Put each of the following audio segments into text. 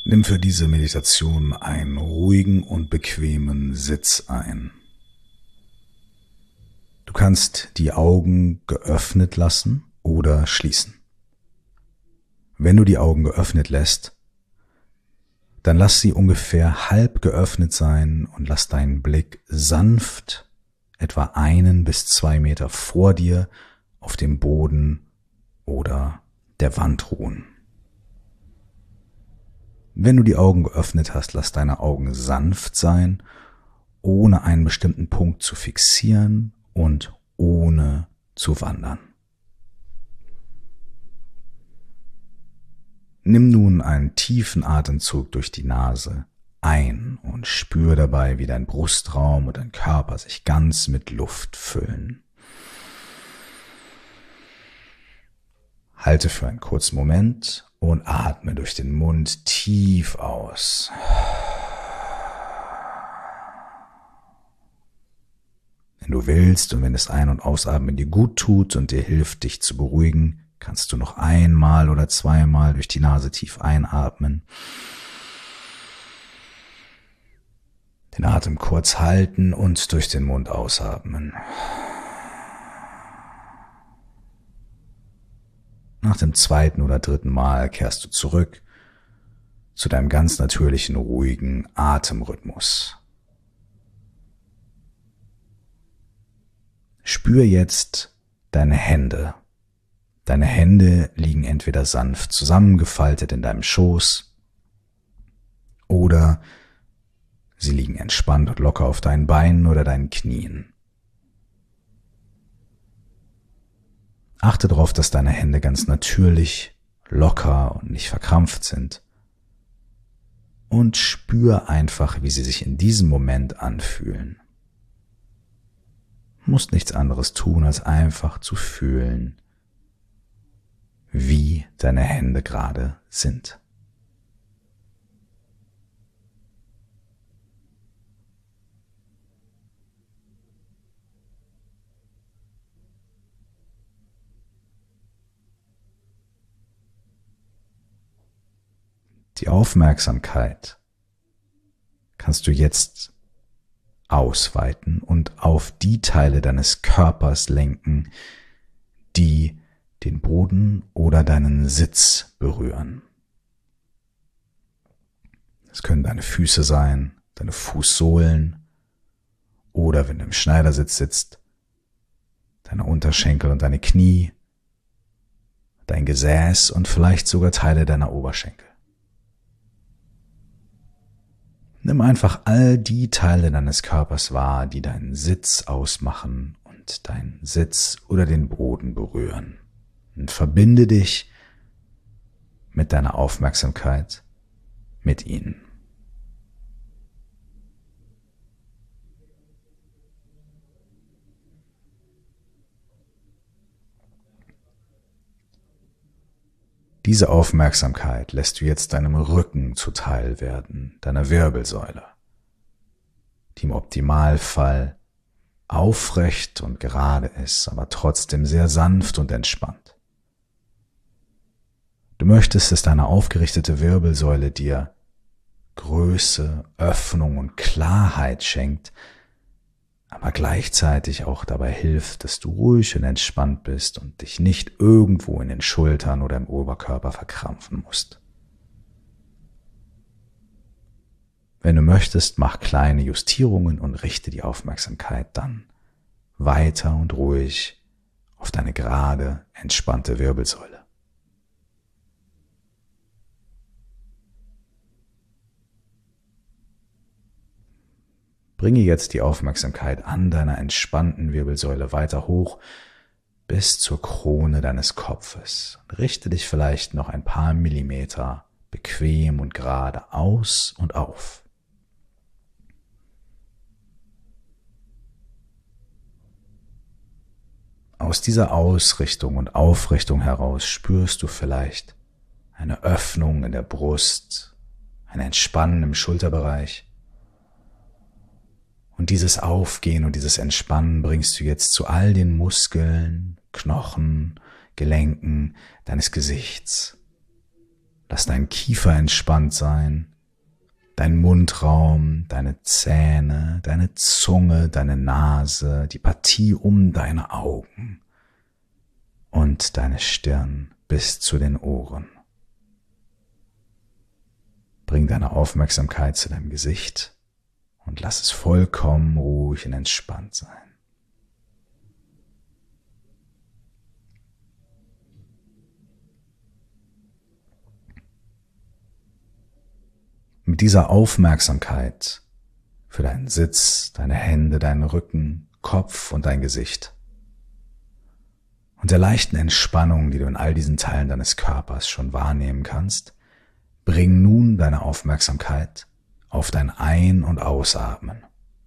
Nimm für diese Meditation einen ruhigen und bequemen Sitz ein. Du kannst die Augen geöffnet lassen oder schließen. Wenn du die Augen geöffnet lässt, dann lass sie ungefähr halb geöffnet sein und lass deinen Blick sanft etwa 1 bis 2 Meter vor dir auf dem Boden oder der Wand ruhen. Wenn du die Augen geöffnet hast, lass deine Augen sanft sein, ohne einen bestimmten Punkt zu fixieren und ohne zu wandern. Nimm nun einen tiefen Atemzug durch die Nase ein und spür dabei, wie dein Brustraum und dein Körper sich ganz mit Luft füllen. Halte für einen kurzen Moment und atme durch den Mund tief aus. Wenn du willst und wenn das Ein- und Ausatmen dir gut tut und dir hilft, dich zu beruhigen, kannst du noch 1 oder 2 durch die Nase tief einatmen. Den Atem kurz halten und durch den Mund ausatmen. Nach dem 2. oder 3. Mal kehrst du zurück zu deinem ganz natürlichen, ruhigen Atemrhythmus. Spür jetzt deine Hände. Deine Hände liegen entweder sanft zusammengefaltet in deinem Schoß oder sie liegen entspannt und locker auf deinen Beinen oder deinen Knien. Achte darauf, dass deine Hände ganz natürlich, locker und nicht verkrampft sind. Und spür einfach, wie sie sich in diesem Moment anfühlen. Du musst nichts anderes tun, als einfach zu fühlen, wie deine Hände gerade sind. Die Aufmerksamkeit kannst du jetzt ausweiten und auf die Teile deines Körpers lenken, die den Boden oder deinen Sitz berühren. Es können deine Füße sein, deine Fußsohlen oder, wenn du im Schneidersitz sitzt, deine Unterschenkel und deine Knie, dein Gesäß und vielleicht sogar Teile deiner Oberschenkel. Nimm einfach all die Teile deines Körpers wahr, die deinen Sitz ausmachen und deinen Sitz oder den Boden berühren. Und verbinde dich mit deiner Aufmerksamkeit mit ihnen. Diese Aufmerksamkeit lässt du jetzt deinem Rücken zuteil werden, deiner Wirbelsäule, die im Optimalfall aufrecht und gerade ist, aber trotzdem sehr sanft und entspannt. Du möchtest, dass deine aufgerichtete Wirbelsäule dir Größe, Öffnung und Klarheit schenkt, aber gleichzeitig auch dabei hilft, dass du ruhig und entspannt bist und dich nicht irgendwo in den Schultern oder im Oberkörper verkrampfen musst. Wenn du möchtest, mach kleine Justierungen und richte die Aufmerksamkeit dann weiter und ruhig auf deine gerade, entspannte Wirbelsäule. Bringe jetzt die Aufmerksamkeit an deiner entspannten Wirbelsäule weiter hoch bis zur Krone deines Kopfes. Richte dich vielleicht noch ein paar Millimeter bequem und gerade aus und auf. Aus dieser Ausrichtung und Aufrichtung heraus spürst du vielleicht eine Öffnung in der Brust, ein Entspannen im Schulterbereich. Und dieses Aufgehen und dieses Entspannen bringst du jetzt zu all den Muskeln, Knochen, Gelenken deines Gesichts. Lass deinen Kiefer entspannt sein, dein Mundraum, deine Zähne, deine Zunge, deine Nase, die Partie um deine Augen und deine Stirn bis zu den Ohren. Bring deine Aufmerksamkeit zu deinem Gesicht und lass es vollkommen ruhig und entspannt sein. Mit dieser Aufmerksamkeit für deinen Sitz, deine Hände, deinen Rücken, Kopf und dein Gesicht und der leichten Entspannung, die du in all diesen Teilen deines Körpers schon wahrnehmen kannst, bring nun deine Aufmerksamkeit auf dein Ein- und Ausatmen.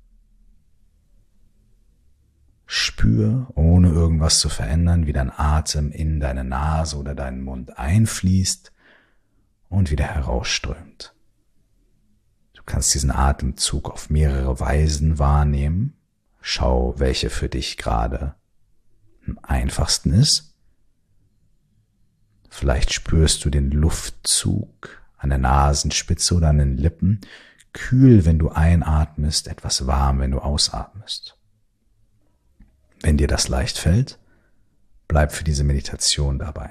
Spür, ohne irgendwas zu verändern, wie dein Atem in deine Nase oder deinen Mund einfließt und wieder herausströmt. Du kannst diesen Atemzug auf mehrere Weisen wahrnehmen. Schau, welche für dich gerade am einfachsten ist. Vielleicht spürst du den Luftzug an der Nasenspitze oder an den Lippen, kühl, wenn du einatmest, etwas warm, wenn du ausatmest. Wenn dir das leicht fällt, bleib für diese Meditation dabei.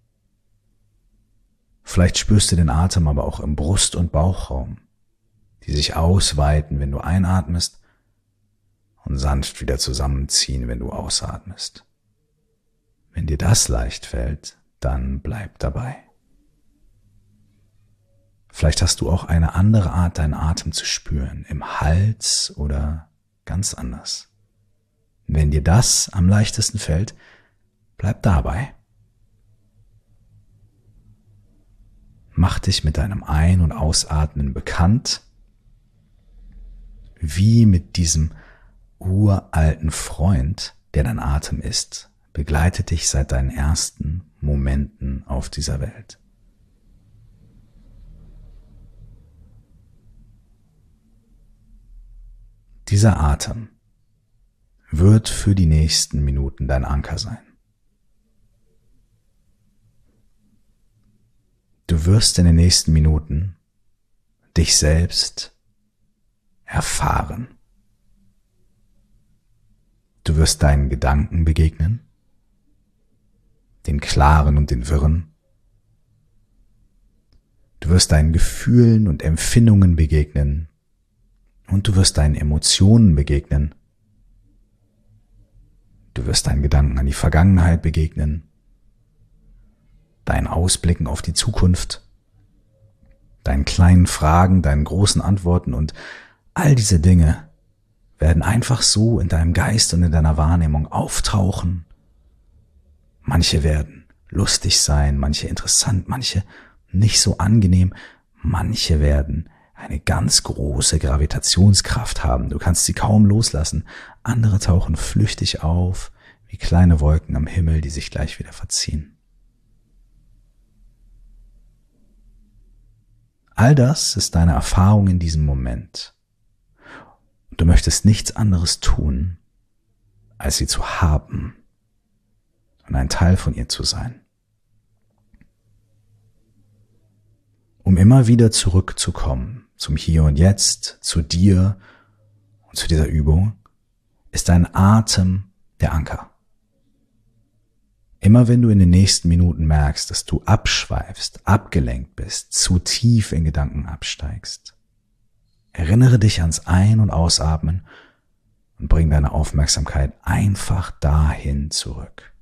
Vielleicht spürst du den Atem aber auch im Brust- und Bauchraum, die sich ausweiten, wenn du einatmest und sanft wieder zusammenziehen, wenn du ausatmest. Wenn dir das leicht fällt, dann bleib dabei. Vielleicht hast du auch eine andere Art, deinen Atem zu spüren, im Hals oder ganz anders. Wenn dir das am leichtesten fällt, bleib dabei. Mach dich mit deinem Ein- und Ausatmen bekannt, wie mit diesem uralten Freund, der dein Atem ist, begleitet dich seit deinen ersten Momenten auf dieser Welt. Dieser Atem wird für die nächsten Minuten dein Anker sein. Du wirst in den nächsten Minuten dich selbst erfahren. Du wirst deinen Gedanken begegnen, den klaren und den wirren. Du wirst deinen Gefühlen und Empfindungen begegnen und du wirst deinen Emotionen begegnen. Du wirst deinen Gedanken an die Vergangenheit begegnen, deinen Ausblicken auf die Zukunft, deinen kleinen Fragen, deinen großen Antworten und all diese Dinge werden einfach so in deinem Geist und in deiner Wahrnehmung auftauchen. Manche werden lustig sein, manche interessant, manche nicht so angenehm, manche werden eine ganz große Gravitationskraft haben. Du kannst sie kaum loslassen. Andere tauchen flüchtig auf, wie kleine Wolken am Himmel, die sich gleich wieder verziehen. All das ist deine Erfahrung in diesem Moment. Du möchtest nichts anderes tun, als sie zu haben und ein Teil von ihr zu sein. Um immer wieder zurückzukommen zum Hier und Jetzt, zu dir und zu dieser Übung, ist dein Atem der Anker. Immer wenn du in den nächsten Minuten merkst, dass du abschweifst, abgelenkt bist, zu tief in Gedanken absteigst, erinnere dich ans Ein- und Ausatmen und bring deine Aufmerksamkeit einfach dahin zurück.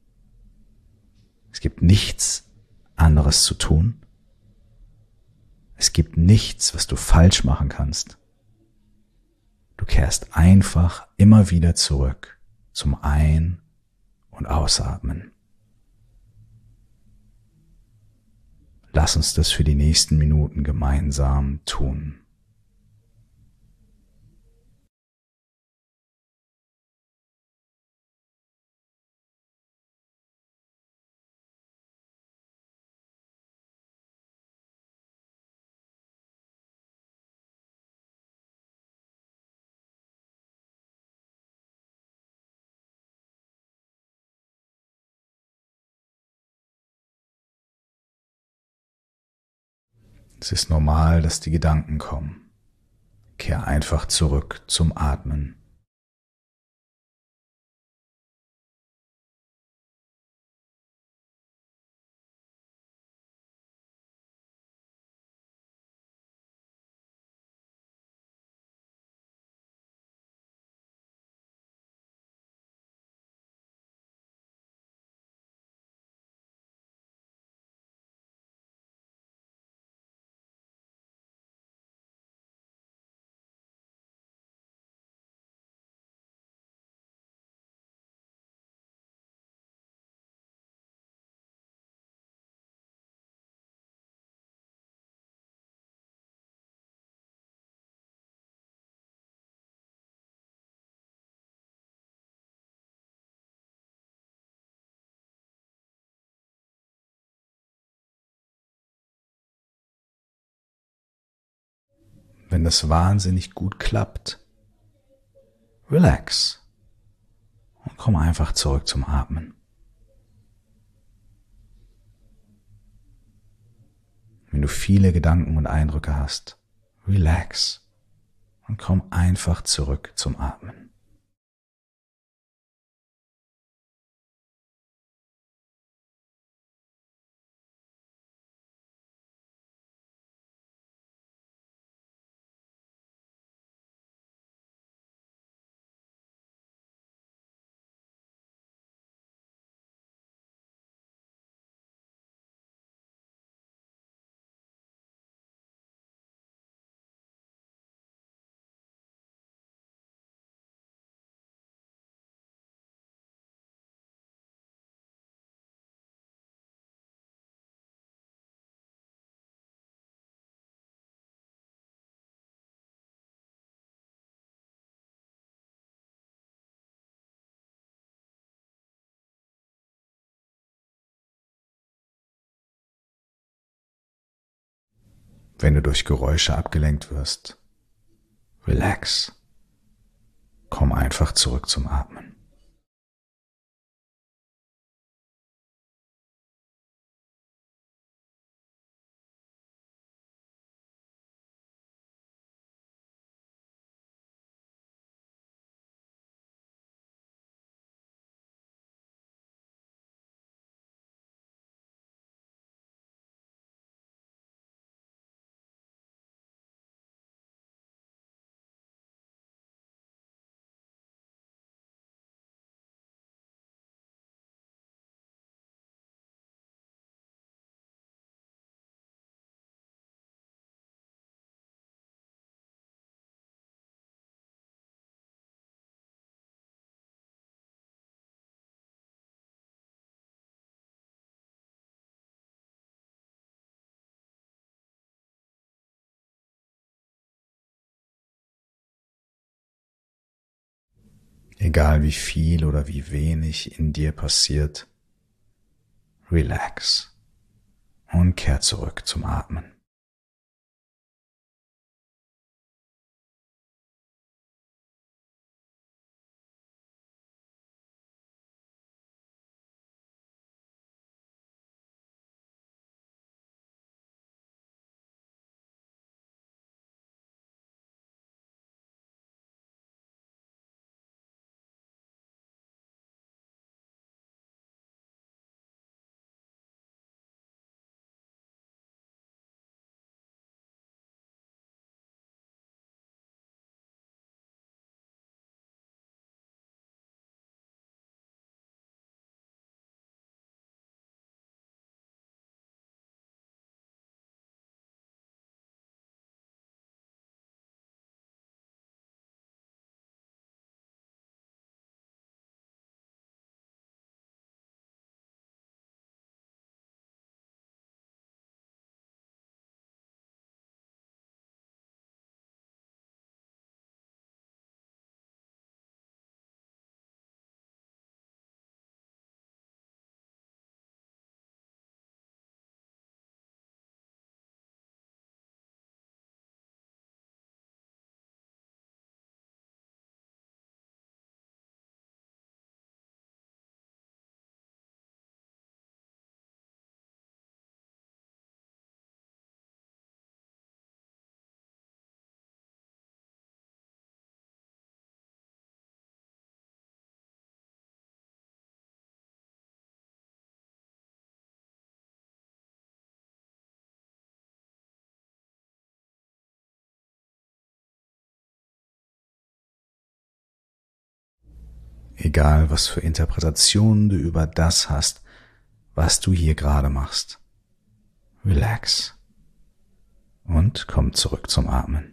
Es gibt nichts anderes zu tun. Es gibt nichts, was du falsch machen kannst. Du kehrst einfach immer wieder zurück zum Ein- und Ausatmen. Lass uns das für die nächsten Minuten gemeinsam tun. Es ist normal, dass die Gedanken kommen. Kehr einfach zurück zum Atmen. Wenn das wahnsinnig gut klappt, relax und komm einfach zurück zum Atmen. Wenn du viele Gedanken und Eindrücke hast, relax und komm einfach zurück zum Atmen. Wenn du durch Geräusche abgelenkt wirst, relax. Komm einfach zurück zum Atmen. Egal wie viel oder wie wenig in dir passiert, relax und kehr zurück zum Atmen. egal was für Interpretationen du über das hast, was du hier gerade machst. Relax und komm zurück zum Atmen.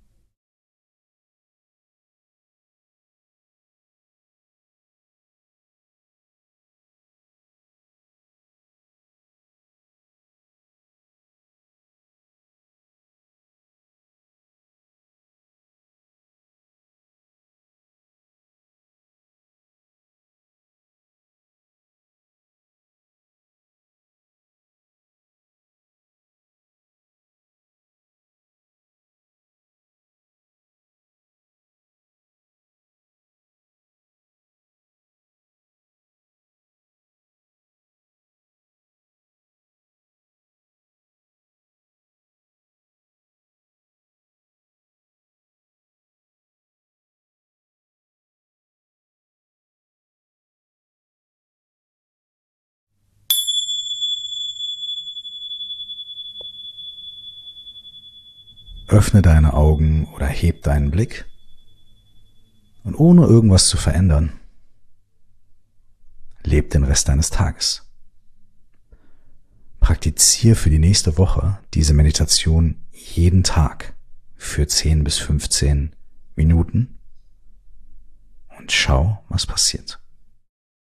Öffne deine Augen oder heb deinen Blick und ohne irgendwas zu verändern, leb den Rest deines Tages. Praktiziere für die nächste Woche diese Meditation jeden Tag für 10 bis 15 Minuten und schau, was passiert.